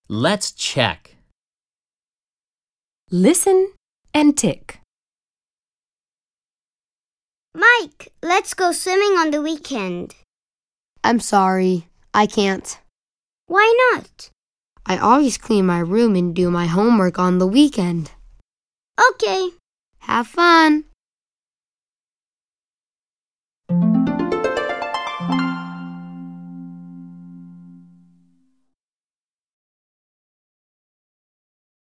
Let's check. Listen and tick. Mike, let's go swimming on the weekend. I'm sorry, I can't. Why not? I always clean my room and do my homework on the weekend. Okay. Have fun!